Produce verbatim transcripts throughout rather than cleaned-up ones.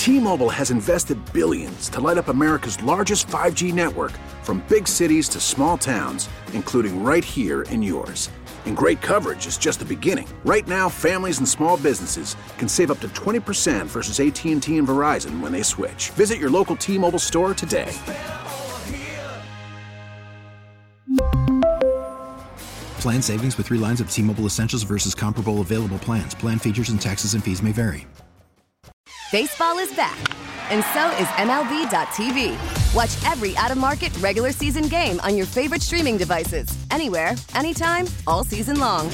T-Mobile has invested billions to light up America's largest five G network, from big cities to small towns, including right here in yours. And great coverage is just the beginning. Right now, families and small businesses can save up to twenty percent versus A T and T and Verizon when they switch. Visit your local T-Mobile store today. Plan savings with three lines of T-Mobile Essentials versus comparable available plans. Plan features and taxes and fees may vary. Baseball is back, and so is M L B dot T V. Watch every out-of-market regular season game on your favorite streaming devices, anywhere, anytime, all season long.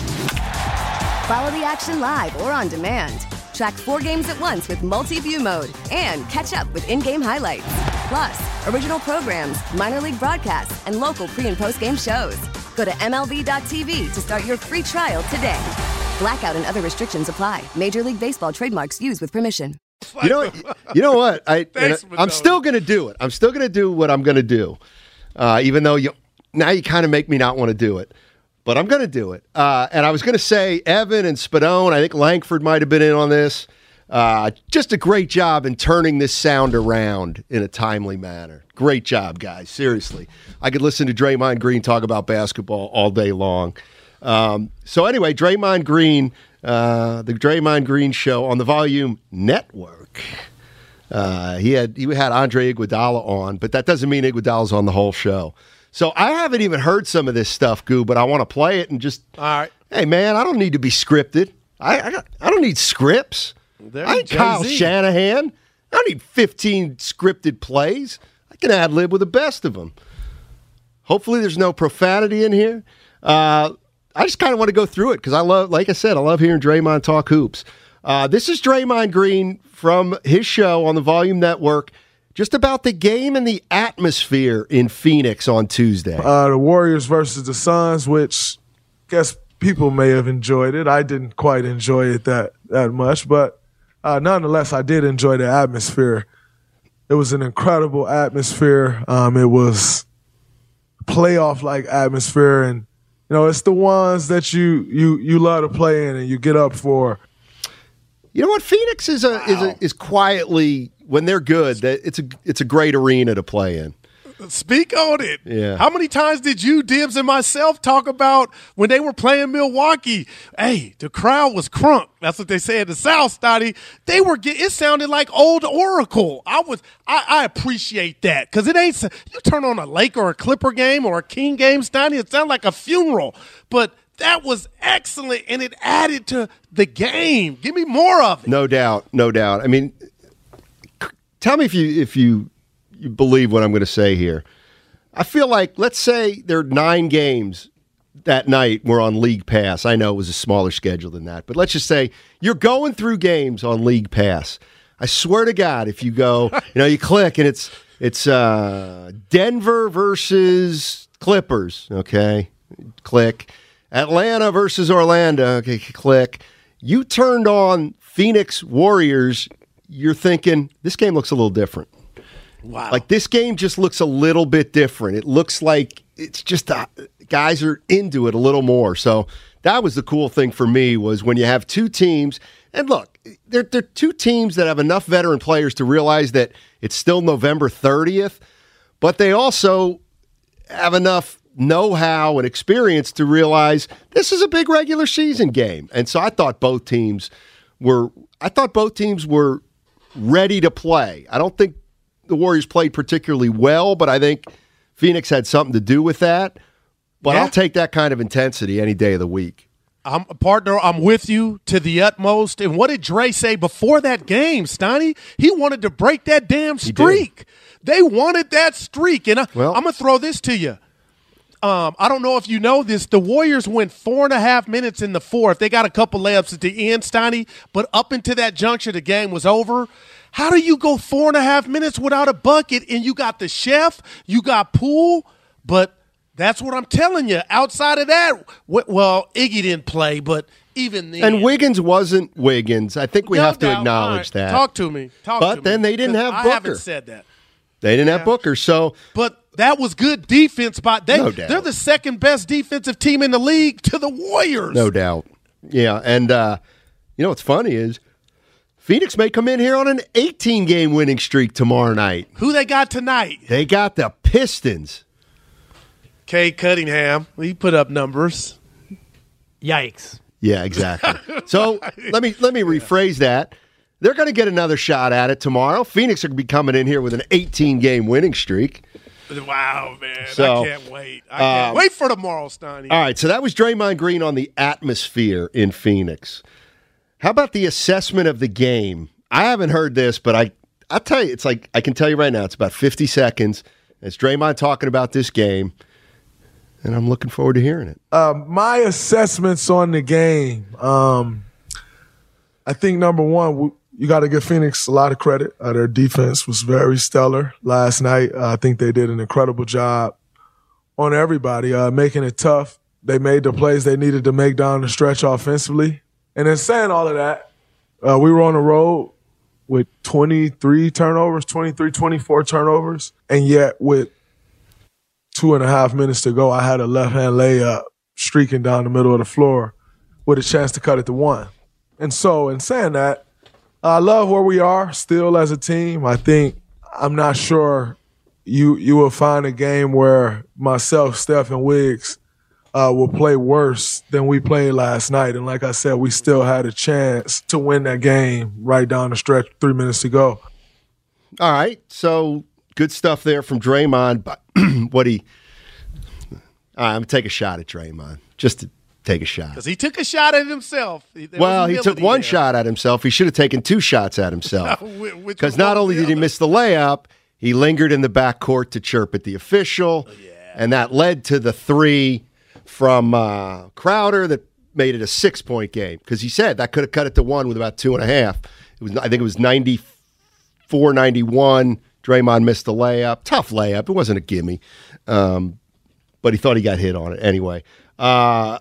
Follow the action live or on demand. Track four games at once with multi-view mode and catch up with in-game highlights. Plus, original programs, minor league broadcasts, and local pre- and post-game shows. Go to M L B dot T V to start your free trial today. Blackout and other restrictions apply. Major League Baseball trademarks used with permission. You know, you know what? I, Thanks, I'm still going to do it. I'm still going to do what I'm going to do, uh, even though you now you kind of make me not want to do it. But I'm going to do it. Uh, and I was going to say Evan and Spadone, I think Langford might have been in on this. Uh, just a great job in turning this sound around in a timely manner. Great job, guys. Seriously. I could listen to Draymond Green talk about basketball all day long. Um, so anyway, Draymond Green... Uh, the Draymond Green Show on the Volume Network. Uh, he had he had Andre Iguodala on, but that doesn't mean Iguodala's on the whole show. So I haven't even heard some of this stuff, Goo, but I want to play it and just. All right. Hey, man, I don't need to be scripted. I I, got, I don't need scripts. There I ain't Kyle Shanahan. I don't need fifteen scripted plays. I can ad lib with the best of them. Hopefully, there's no profanity in here. Uh, I just kind of want to go through it because I love, like I said, I love hearing Draymond talk hoops. Uh, this is Draymond Green from his show on the Volume Network, just about the game and the atmosphere in Phoenix on Tuesday. Uh, the Warriors versus the Suns, which I guess people may have enjoyed it. I didn't quite enjoy it that, that much, but uh, nonetheless, I did enjoy the atmosphere. It was an incredible atmosphere. Um, it was playoff-like atmosphere, and you know, it's the ones that you you you love to play in and you get up for. You know what? Phoenix is a wow. is a, is quietly, when they're good, that it's a it's a great arena to play in. Speak on it. Yeah. How many times did you, Dibs, and myself talk about when they were playing Milwaukee? Hey, the crowd was crunk. That's what they say in the South, Stoddy. They were get, it sounded like old Oracle. I was I, I appreciate that because it ain't you turn on a Lake or a Clipper game or a King game, Stoddy. It sounded like a funeral, but that was excellent and it added to the game. Give me more of it. No doubt, no doubt. I mean, tell me if you if you. You believe what I'm going to say here. I feel like, let's say there are nine games that night were on League Pass. I know it was a smaller schedule than that, but let's just say you're going through games on League Pass. I swear to God, if you go, you know, you click and it's it's uh, Denver versus Clippers, okay, click. Atlanta versus Orlando, okay, click. You turned on Phoenix Warriors, you're thinking, this game looks a little different. Wow. Like, this game just looks a little bit different. It looks like it's just uh, guys are into it a little more. So that was the cool thing for me was when you have two teams. And look, they're, they're two teams that have enough veteran players to realize that it's still November thirtieth, but they also have enough know-how and experience to realize this is a big regular season game. And so I thought both teams were I thought both teams were ready to play. I don't think the Warriors played particularly well, but I think Phoenix had something to do with that. But yeah. I'll take that kind of intensity any day of the week. I'm a partner. I'm with you to the utmost. And what did Dre say before that game, Stoney? He wanted to break that damn streak. They wanted that streak. And I, well, I'm going to throw this to you. Um, I don't know if you know this. The Warriors went four and a half minutes in the fourth. They got a couple layups at the end, Stoney. But up into that juncture, the game was over. How do you go four and a half minutes without a bucket and you got the chef, you got Poole, but that's what I'm telling you. Outside of that, well, Iggy didn't play, but even then. And Wiggins wasn't Wiggins. I think we no have to doubt. acknowledge right. that. Talk to me. Talk but to then me. they didn't have Booker. I haven't said that. They didn't yeah. have Booker, so. But that was good defense. By they, no doubt. They're the second best defensive team in the league to the Warriors. No doubt. Yeah, and uh, you know what's funny is Phoenix may come in here on an eighteen-game winning streak tomorrow night. Who they got tonight? They got the Pistons. Cade Cunningham. He put up numbers. Yikes. Yeah, exactly. So let me let me rephrase that. They're going to get another shot at it tomorrow. Phoenix are going to be coming in here with an eighteen-game winning streak. Wow, man. So, I can't wait. I can't um, wait for tomorrow, Steiny. All right, so that was Draymond Green on the atmosphere in Phoenix. How about the assessment of the game? I haven't heard this, but I, I'll tell you, it's like, I can tell you right now, it's about fifty seconds. It's Draymond talking about this game, and I'm looking forward to hearing it. Um, my assessments on the game, um, I think number one, we, you got to give Phoenix a lot of credit. Uh, their defense was very stellar last night. Uh, I think they did an incredible job on everybody, uh, making it tough. They made the plays they needed to make down the stretch offensively. And in saying all of that, uh, we were on the road with twenty-three turnovers, twenty-three, twenty-four turnovers. And yet with two and a half minutes to go, I had a left-hand layup streaking down the middle of the floor with a chance to cut it to one. And so in saying that, I love where we are still as a team. I think I'm not sure you you will find a game where myself, Steph, and Wiggs uh, will play worse than we played last night. And like I said, we still had a chance to win that game right down the stretch, three minutes to go. All right, so good stuff there from Draymond. But what he, all right, I'm gonna take a shot at Draymond just to. Take a shot. Because he took a shot at himself. There well, he took one there. shot at himself. He should have taken two shots at himself. Because not only did he miss the layup, he lingered in the backcourt to chirp at the official. Oh, yeah. And that led to the three from uh, Crowder that made it a six-point game. Because he said that could have cut it to one with about two and a half. It was, I think it was ninety-four ninety-one. Draymond missed the layup. Tough layup. It wasn't a gimme. Um, but he thought he got hit on it anyway. Uh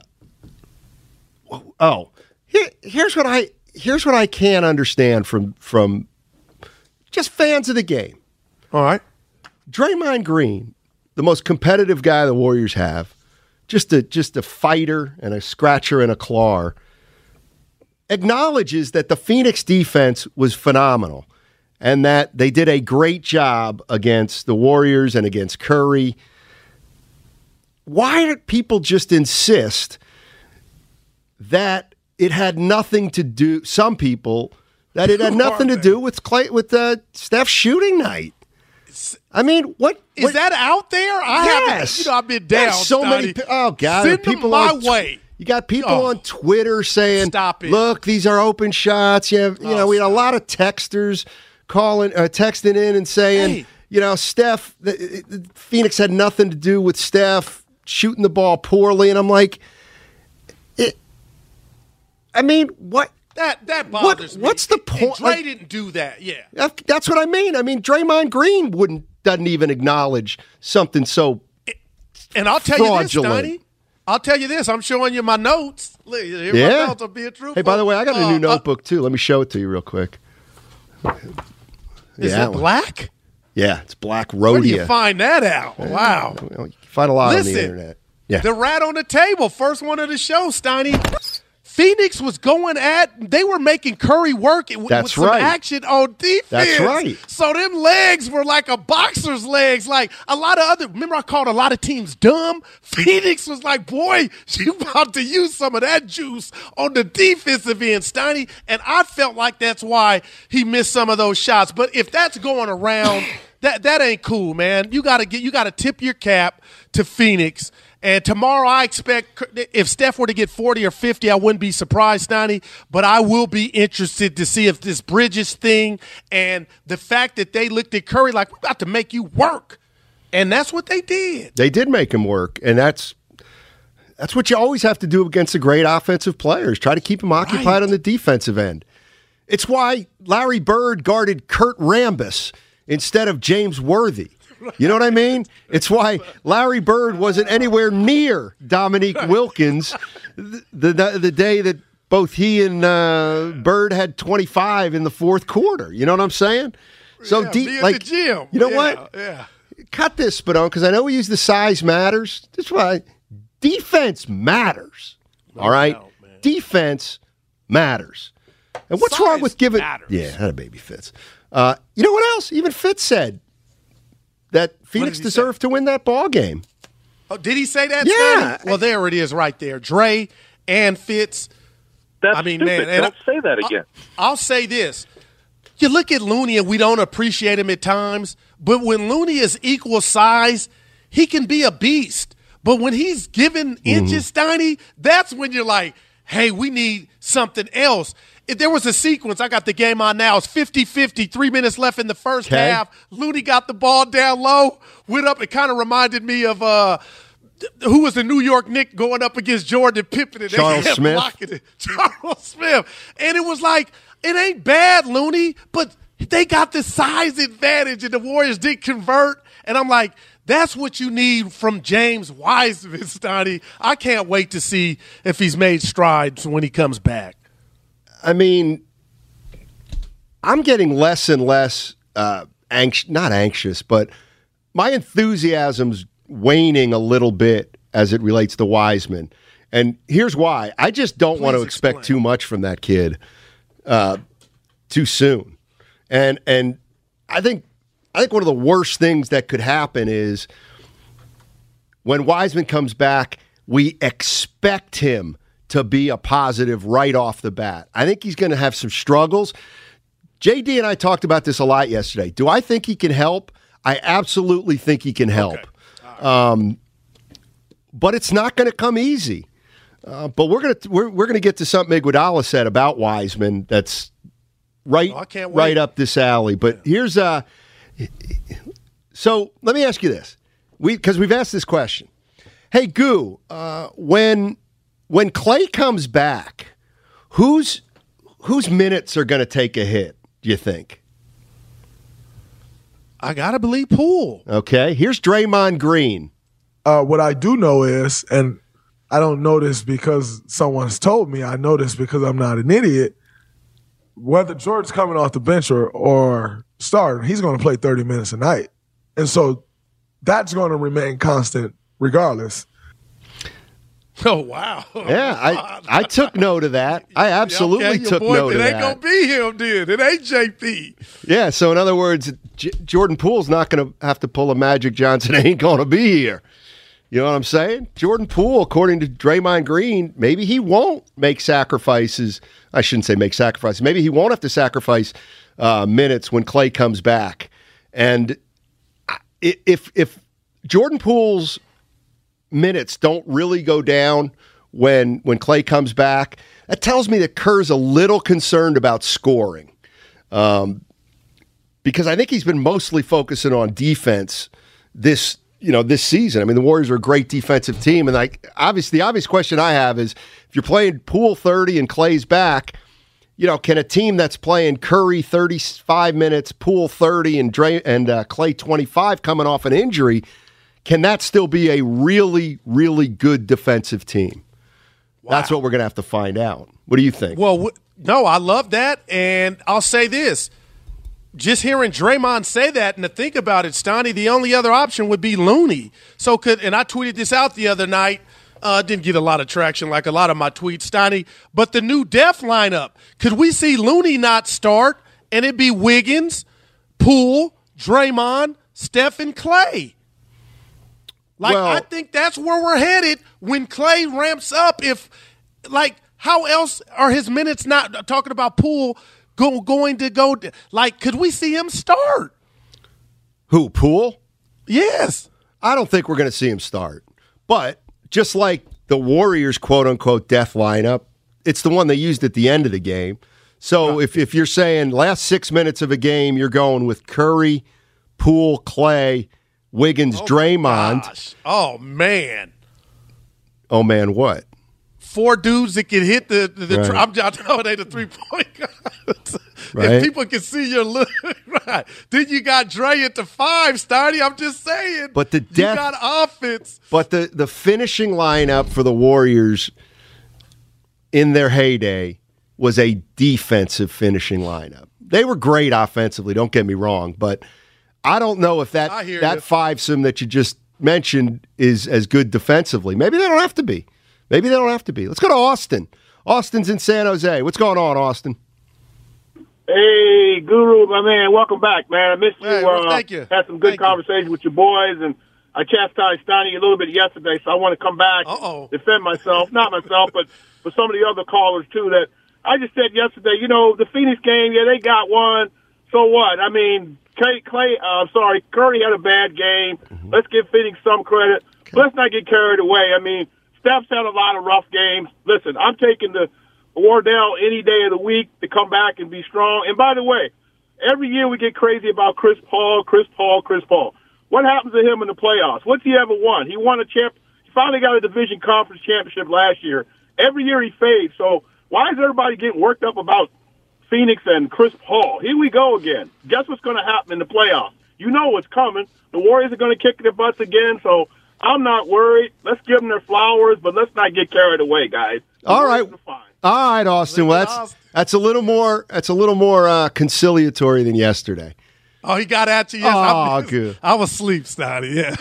Oh, here, here's what I here's what I can't understand from from just fans of the game. All right, Draymond Green, the most competitive guy the Warriors have, just a just a fighter and a scratcher and a clawer, acknowledges that the Phoenix defense was phenomenal and that they did a great job against the Warriors and against Curry. Why do people just insist that it had nothing to do, some people, that it had nothing to do with Clay, with uh, Steph's shooting night? I mean, what is what, that out there? I yes. haven't. You know, I've been down. There's so Scotty. many. Oh God, Send people them my on, way. You got people oh. on Twitter saying, "Stop it! Look, these are open shots." You have, you oh, know, we had a stop. lot of texters calling, uh, texting in and saying, hey. you know, Steph, the, the, Phoenix had nothing to do with Steph shooting the ball poorly, and I'm like, it. I mean, what? That that bothers what, me. What's the point? Dre like, didn't do that. Yeah, that, that's what I mean. I mean, Draymond Green wouldn't doesn't even acknowledge something so. And I'll tell fraudulent. you this, Donnie. I'll tell you this. I'm showing you my notes. Here yeah. My notes are being truthful. Hey, by the way, I got a new uh, notebook uh, too. Let me show it to you real quick. Is yeah, it black? One. Yeah, it's black Rhodia. Where do you find that out? Wow. Well, you find a lot Listen, on the internet. Yeah. The rat on the table, first one of the show, Steiny. Phoenix was going at, they were making Curry work with, That's with some right. action on defense. That's right. So them legs were like a boxer's legs. Like a lot of other, remember I called a lot of teams dumb? Phoenix was like, boy, you about to use some of that juice on the defensive end, Steiny. And I felt like that's why he missed some of those shots. But if that's going around, that that ain't cool, man. You gotta get, you gotta tip your cap to Phoenix. And tomorrow I expect if Steph were to get forty or fifty, I wouldn't be surprised, Donnie. But I will be interested to see if this Bridges thing and the fact that they looked at Curry like, we're about to make you work. And that's what they did. They did make him work. And that's that's what you always have to do against the great offensive players. Try to keep them occupied right. on the defensive end. It's why Larry Bird guarded Kurt Rambis instead of James Worthy. You know what I mean? It's why Larry Bird wasn't anywhere near Dominique Wilkins the, the, the day that both he and uh, Bird had twenty-five in the fourth quarter. You know what I'm saying? So yeah, deep, like, the gym. You know yeah, what? Yeah. Cut this, Spadone, because I know we use the size matters. That's why defense matters. No all right? doubt, defense matters. And what's Size wrong with giving? matters. Yeah, that a baby Fitz. Uh, you know what else? Even Fitz said that Phoenix deserved say? to win that ball game. Oh, did he say that? Yeah. Sonny? Well, there it is, right there. Dre and Fitz. That's I mean, stupid. man, and don't I, say that again. I'll, I'll say this. You look at Looney, and we don't appreciate him at times, but when Looney is equal size, he can be a beast. But when he's given inches, mm-hmm. Steiny, that's when you're like, hey, we need something else. If there was a sequence, I got the game on now. It's fifty-fifty, three minutes left in the first okay. half. Looney got the ball down low, went up. It kind of reminded me of uh, who was the New York Knicks going up against Jordan Pippen. And Charles they Smith. It. Charles Smith. And it was like, it ain't bad, Looney, but they got the size advantage, and the Warriors did convert. And I'm like, that's what you need from James Wiseman, Stoney. I can't wait to see if he's made strides when he comes back. I mean, I'm getting less and less uh, anxious, not anxious, but my enthusiasm's waning a little bit as it relates to Wiseman. And here's why. I just don't Please want to explain. expect too much from that kid uh, too soon. And and I think I think one of the worst things that could happen is when Wiseman comes back, we expect him to be a positive right off the bat. I think he's going to have some struggles. J D and I talked about this a lot yesterday. Do I think he can help? I absolutely think he can help. Okay. Right. Um, but it's not going to come easy. Uh, but we're going to we're we're going to get to something Iguodala said about Wiseman that's right oh, right up this alley. But yeah. here's uh so let me ask you this. We because we've asked this question. Hey, Goo, uh, when when Klay comes back, whose whose minutes are going to take a hit, do you think? I got to believe Poole. Okay, here's Draymond Green. Uh, what I do know is, and I don't know this because someone's told me, I know this because I'm not an idiot, whether Jordan's coming off the bench or, or starting, he's going to play thirty minutes a night. And so that's going to remain constant regardless. Oh, wow. Yeah, I, I took note of that. I absolutely okay, took boy, note of that. It ain't going to be him, dude. It ain't J P. Yeah, so in other words, J- Jordan Poole's not going to have to pull a Magic Johnson. Ain't going to be here. You know what I'm saying? Jordan Poole, according to Draymond Green, maybe he won't make sacrifices. I shouldn't say make sacrifices. Maybe he won't have to sacrifice uh, minutes when Klay comes back. And if if Jordan Poole's minutes don't really go down when when Klay comes back, that tells me that Kerr's a little concerned about scoring. Um, because I think he's been mostly focusing on defense this you know, this season. I mean, the Warriors are a great defensive team, and like obviously the obvious question I have is if you're playing Poole thirty and Klay's back, you know, can a team that's playing Curry thirty-five minutes, Poole thirty, and Dre and uh, Klay twenty-five coming off an injury, can that still be a really, really good defensive team? Wow. That's what we're going to have to find out. What do you think? Well, w- no, I love that, and I'll say this. Just hearing Draymond say that and to think about it, Stoney, the only other option would be Looney. So could, and I tweeted this out the other night, uh, didn't get a lot of traction like a lot of my tweets, Stoney, but the new def lineup, could we see Looney not start and it be Wiggins, Poole, Draymond, Steph, and Klay? Like, well, I think that's where we're headed when Klay ramps up. If, like, how else are his minutes not, talking about Poole, Go, going to go, like, could we see him start? Who, Poole? Yes. I don't think we're going to see him start. But just like the Warriors' quote-unquote death lineup, it's the one they used at the end of the game. So right. if, if you're saying last six minutes of a game, you're going with Curry, Poole, Klay, Wiggins, oh Draymond. Oh, man. Oh, man, what? Four dudes that can hit the the, the right. tr- I'm just know they the three point guys. Right. If people can see your look, right? Then you got Dre at the five, Starty. I'm just saying. But the death, you got offense. But the the finishing lineup for the Warriors in their heyday was a defensive finishing lineup. They were great offensively. Don't get me wrong, but I don't know if that that fivesome that you just mentioned is as good defensively. Maybe they don't have to be. Maybe they don't have to be. Let's go to Austin. Austin's in San Jose. What's going on, Austin? Hey, Guru, my man, welcome back, man. I missed you. Hey, well, uh, thank you. Had some good Thank conversations you. with your boys, and I chastised Steiny a little bit yesterday, so I want to come back Uh-oh. and defend myself. Not myself, but for some of the other callers, too, that I just said yesterday, you know, the Phoenix game, yeah, they got one. So what? I mean, Clay, Clay uh, sorry, Curry had a bad game. Mm-hmm. Let's give Phoenix some credit. Okay. Let's not get carried away. I mean, Steph's had a lot of rough games. Listen, I'm taking the Wardell any day of the week to come back and be strong. And by the way, every year we get crazy about Chris Paul, Chris Paul, Chris Paul. What happens to him in the playoffs? What's he ever won? He won a champ. He finally got a division conference championship last year. Every year he fades. So why is everybody getting worked up about Phoenix and Chris Paul? Here we go again. Guess what's going to happen in the playoffs? You know what's coming. The Warriors are going to kick their butts again. So I'm not worried. Let's give them their flowers, but let's not get carried away, guys. The All right. All right, Austin. Well, that's Austin. that's a little more that's a little more uh, conciliatory than yesterday. Oh, he got at you. Yes. Oh, I, good. I was asleep, Stotty. Yeah.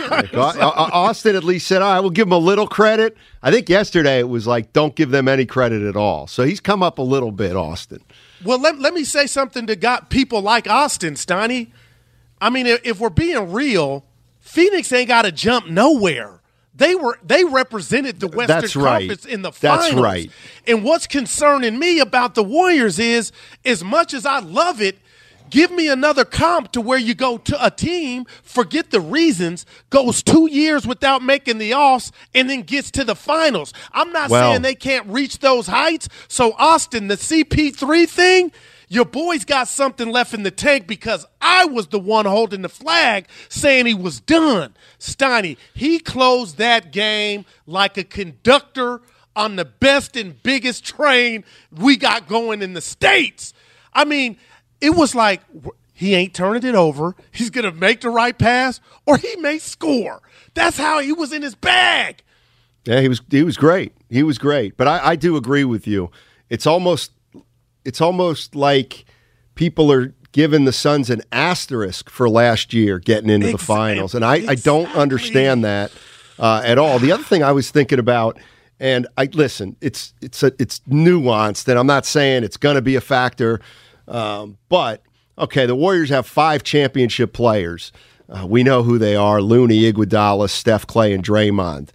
Austin at least said, "All right, we'll give him a little credit." I think yesterday it was like, "Don't give them any credit at all." So he's come up a little bit, Austin. Well, let, let me say something to got people like Austin, Steiny. I mean, if, if we're being real, Phoenix ain't got to jump nowhere. They were they represented the Western That's right. Conference in the That's finals. right. And what's concerning me about the Warriors is, as much as I love it, give me another comp to where you go to a team, forget the reasons, goes two years without making the offs, and then gets to the finals. I'm not well, saying they can't reach those heights. So, Austin, the C P three thing, your boy's got something left in the tank because I was the one holding the flag saying he was done. Steiny, he closed that game like a conductor on the best and biggest train we got going in the States. I mean, it was like he ain't turning it over. He's going to make the right pass or he may score. That's how he was in his bag. Yeah, he was he was great. He was great. But I, I do agree with you. It's almost it's almost like people are giving the Suns an asterisk for last year getting into the finals. And I, exactly. I don't understand that uh, at all. The other thing I was thinking about, and I listen, it's it's a, it's nuanced, and I'm not saying it's going to be a factor, um, but okay, the Warriors have five championship players. Uh, we know who they are: Looney, Iguodala, Steph, Clay, and Draymond.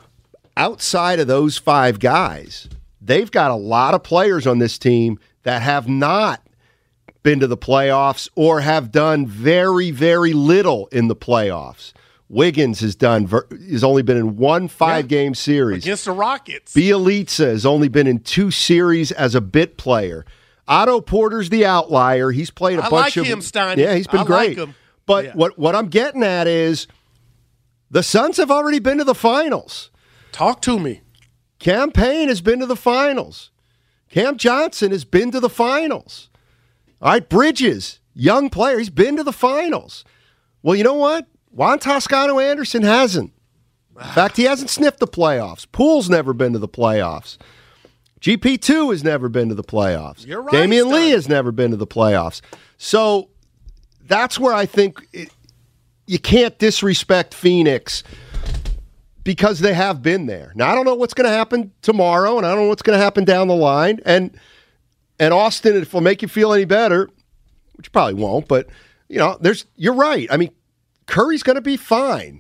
Outside of those five guys, they've got a lot of players on this team that have not been to the playoffs or have done very, very little in the playoffs. Wiggins has done has only been in one five-game yeah, series. Against the Rockets. Bielitsa has only been in two series as a bit player. Otto Porter's the outlier. He's played a I bunch like of him, Steiny. Yeah, he's been I great. Like him. But yeah. what, what I'm getting at is the Suns have already been to the finals. Talk to me. Cam Payne has been to the finals. Cam Johnson has been to the finals. All right, Bridges, young player, he's been to the finals. Well, you know what? Juan Toscano-Anderson hasn't. In fact, he hasn't sniffed the playoffs. Poole's never been to the playoffs. G P two has never been to the playoffs. You're right, Damian Stein. Lee has never been to the playoffs. So that's where I think it, you can't disrespect Phoenix because they have been there. Now, I don't know what's going to happen tomorrow, and I don't know what's going to happen down the line. And and Austin, if it'll make you feel any better, which probably won't, but you know, there's you're right. I mean, Curry's going to be fine.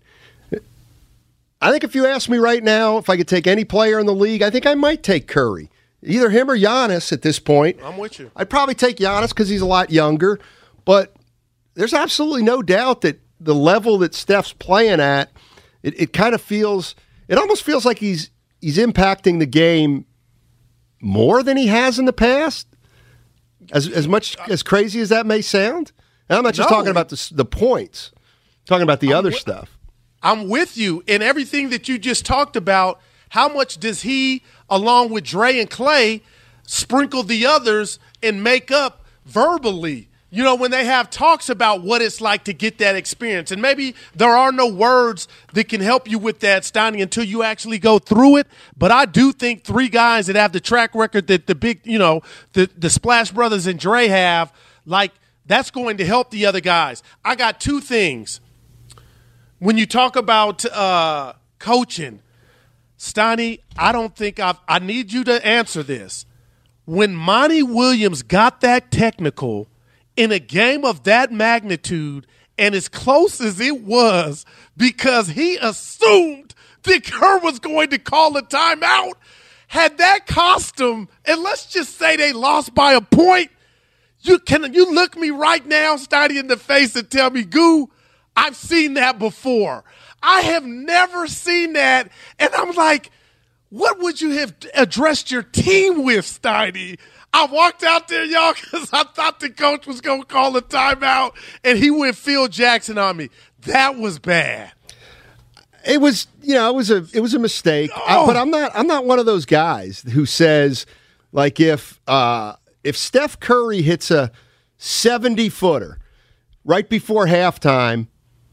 I think if you ask me right now if I could take any player in the league, I think I might take Curry. Either him or Giannis at this point. I'm with you. I'd probably take Giannis because he's a lot younger, but there's absolutely no doubt that the level that Steph's playing at, it, it kind of feels, it almost feels like he's he's impacting the game more than he has in the past. As as much as crazy as that may sound, and I'm not just No. talking about the the points, I'm talking about the I'm other wi- stuff. I'm with you in everything that you just talked about. How much does he, along with Dre and Clay, sprinkle the others and make up verbally? You know, when they have talks about what it's like to get that experience. And maybe there are no words that can help you with that, Steiny, until you actually go through it. But I do think three guys that have the track record that the big, you know, the, the Splash Brothers and Dre have, like, that's going to help the other guys. I got two things. When you talk about uh, coaching, Steiny, I don't think I've – I need you to answer this. When Monty Williams got that technical in a game of that magnitude and as close as it was because he assumed that Kerr was going to call a timeout. Had that cost them, and let's just say they lost by a point, you can you look me right now, Steiny, in the face and tell me, Goo, I've seen that before. I have never seen that, and I'm like, what would you have addressed your team with, Steiny? I walked out there, y'all, because I thought the coach was going to call a timeout, and he went Phil Jackson on me. That was bad. It was, you know, it was a it was a mistake. Oh. I, but I'm not I'm not one of those guys who says, like, if uh, if Steph Curry hits a seventy footer right before halftime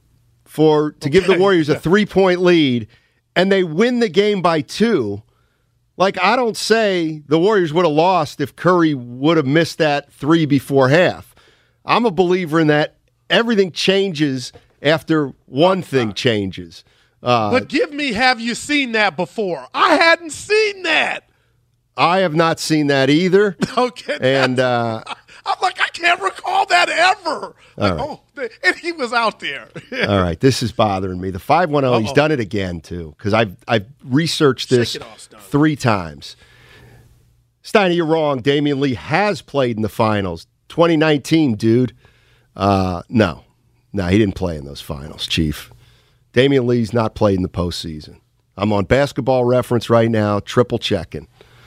for to okay. give the Warriors a three point lead, and they win the game by two. Like, I don't say the Warriors would have lost if Curry would have missed that three before half. I'm a believer in that everything changes after one thing changes. Uh, but give me, have you seen that before? I hadn't seen that. I have not seen that either. Okay. And uh, I'm like, I can't recall that ever. Like, right. oh, and he was out there. All right, this is bothering me. The five one zero, he's done it again, too, because I've, I've researched this off, three times. Steiny, you're wrong. Damian Lee has played in the finals. twenty nineteen, dude. Uh, no. No, he didn't play in those finals, Chief. Damian Lee's not played in the postseason. I'm on Basketball Reference right now, triple checking.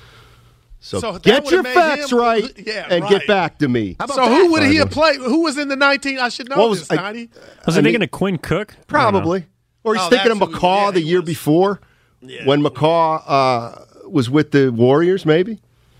So, so get your facts him, right yeah, and right. get back to me. So that? who would he have played? Who was in the nineteen? I should know what this, was, Tiny. Was he thinking of Quinn Cook? Probably. Or he's oh, thinking of McCaw yeah, the year was. before yeah. when McCaw uh, was with the Warriors, maybe?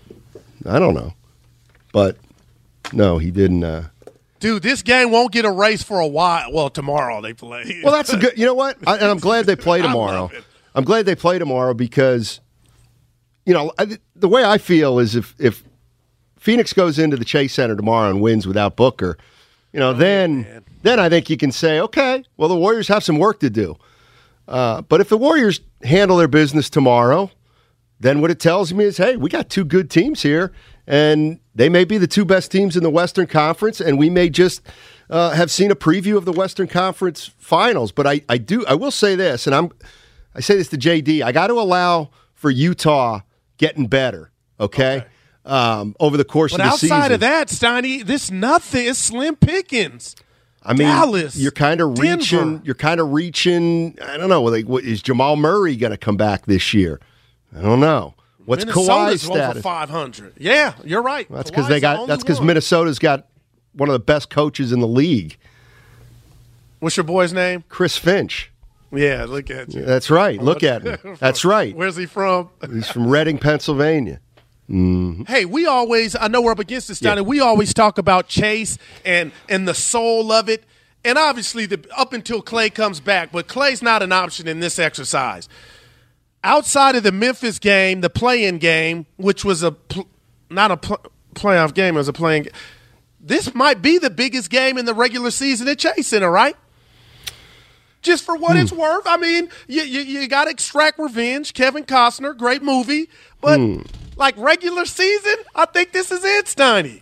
I don't know. But, no, he didn't. Uh, Dude, this game won't get erased for a while. Well, tomorrow they play. Well, that's a good – you know what? I, and I'm glad they play tomorrow. I'm glad they play tomorrow because, you know, I, the way I feel is if, if Phoenix goes into the Chase Center tomorrow and wins without Booker, you know, oh, then man. then I think you can say, okay, well, the Warriors have some work to do. Uh, but if the Warriors handle their business tomorrow, then what it tells me is, hey, we got two good teams here, and they may be the two best teams in the Western Conference, and we may just uh, have seen a preview of the Western Conference Finals. But I, I do, I will say this, and I'm, I say this to J D, I got to allow for Utah getting better, okay, okay. Um, over the course but of the season. But outside of that, Steiny, this nothing is slim pickings. I mean, Dallas, you're kind of reaching. Denver. You're kind of reaching. I don't know. Like, what, is Jamal Murray going to come back this year? I don't know. What's Kawhi's status? Over five hundred. Yeah, you're right. Well, that's because they got. That's because Minnesota's got one of the best coaches in the league. What's your boy's name? Chris Finch. Yeah, look at you. That's right. Look at him. That's right. Where's he from? He's from Reading, Pennsylvania. Mm-hmm. Hey, we always, I know we're up against this, Steiny. Yeah. We always talk about Chase and and the soul of it. And obviously, the, up until Klay comes back, but Klay's not an option in this exercise. Outside of the Memphis game, the play-in game, which was a pl- not a pl- playoff game, it was a play-in game. This might be the biggest game in the regular season at Chase Center, right? Just for what hmm. it's worth. I mean, you, you, you got to extract revenge. Kevin Costner, great movie. But, hmm. like, regular season, I think this is it, Steiny.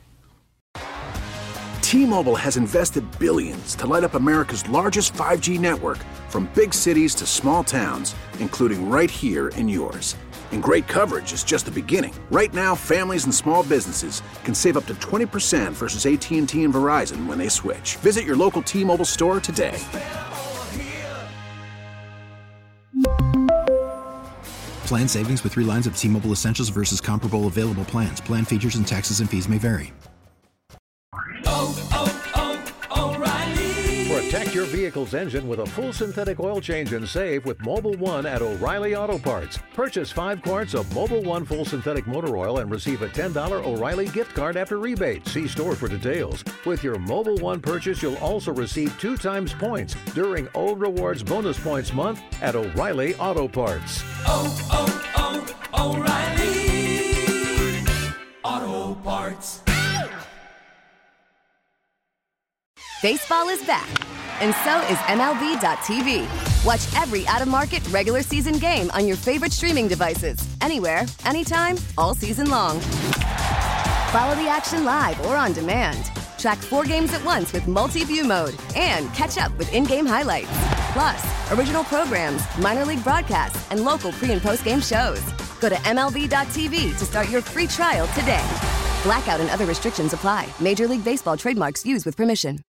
T-Mobile has invested billions to light up America's largest five G network, from big cities to small towns, including right here in yours. And great coverage is just the beginning. Right now, families and small businesses can save up to twenty percent versus A T and T and Verizon when they switch. Visit your local T-Mobile store today. Plan savings with three lines of T-Mobile Essentials versus comparable available plans. Plan features and taxes and fees may vary. Oh, oh, oh, O'Reilly. Protect your vehicle's engine with a full synthetic oil change and save with Mobil one at O'Reilly Auto Parts. Purchase five quarts of Mobil one full synthetic motor oil and receive a ten dollars O'Reilly gift card after rebate. See store for details. With your Mobil one purchase, you'll also receive two times points during O Rewards Bonus Points Month at O'Reilly Auto Parts. Oh, oh, oh, O'Reilly Auto Parts. Baseball is back, and so is M L B dot T V. Watch every out-of-market regular season game on your favorite streaming devices, anywhere, anytime, all season long. Follow the action live or on demand. Track four games at once with multi-view mode and catch up with in-game highlights. Plus, original programs, minor league broadcasts, and local pre- and post-game shows. Go to M L B dot T V to start your free trial today. Blackout and other restrictions apply. Major League Baseball trademarks used with permission.